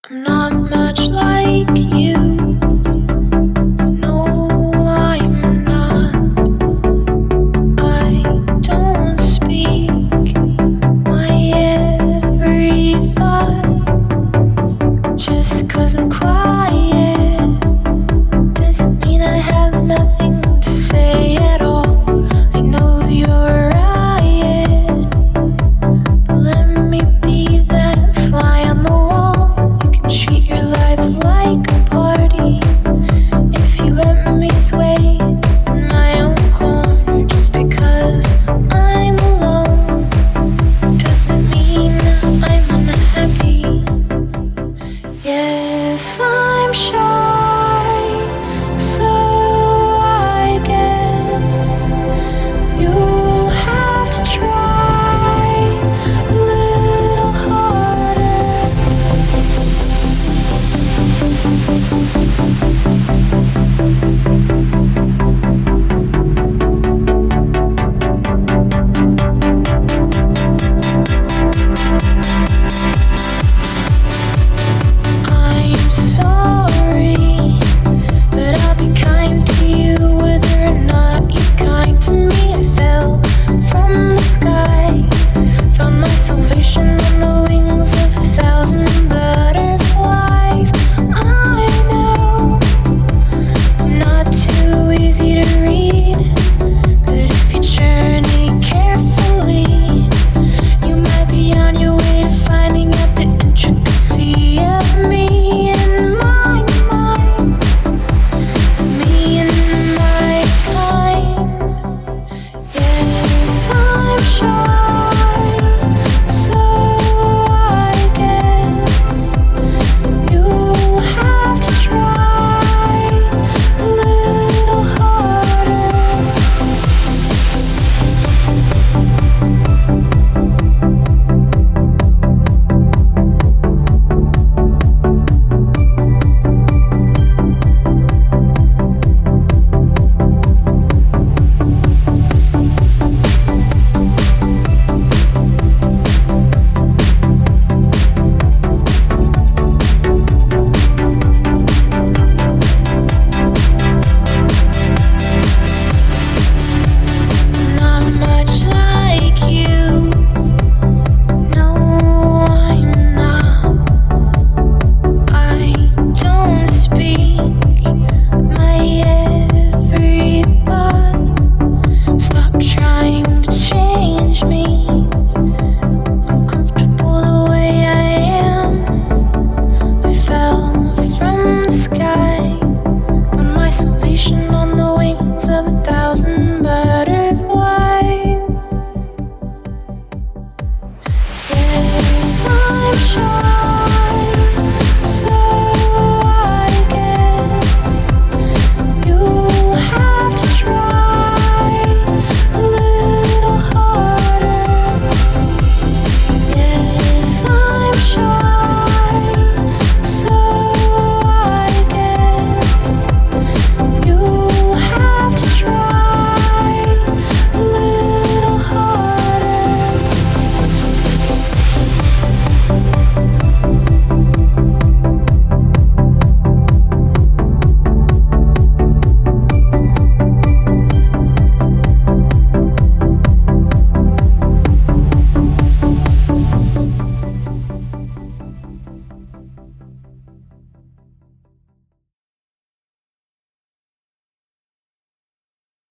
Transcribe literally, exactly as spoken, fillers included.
I'm not much like you. No, I'm not. I don't speak my every thought. Just 'cause I'm quiet doesn't mean I have nothing to say at all. I know you're right, but let me be that fly on the wall. You can treat your life like a party if you let me sway in my own corner. Just because I'm alone doesn't mean I'm unhappy. Yes, I'm shy, so I guess you'll have to try a little harder. I'm sorry, but I'll be kind to you whether or not you're kind to me. I fell from the sky, found my salvation on the wings of a thousand butterflies. I know I'm not too easy to read, but if you journey carefully, you might be on your way to finding out the intricacy of me and my mind, me and my kind. Yes, I'm shy, so I guess you'll have to try a little harder. Not much like you. No, I'm not. I don't speak my every thought. Stop trying to change me. I'm comfortable the way I am. I fell from the sky, found my salvation on the wings of a thousand butterflies. Yes, I'm shy, so I guess you'll have to try a little harder. Yes, I'm shy, so I guess you'll have to try a little harder.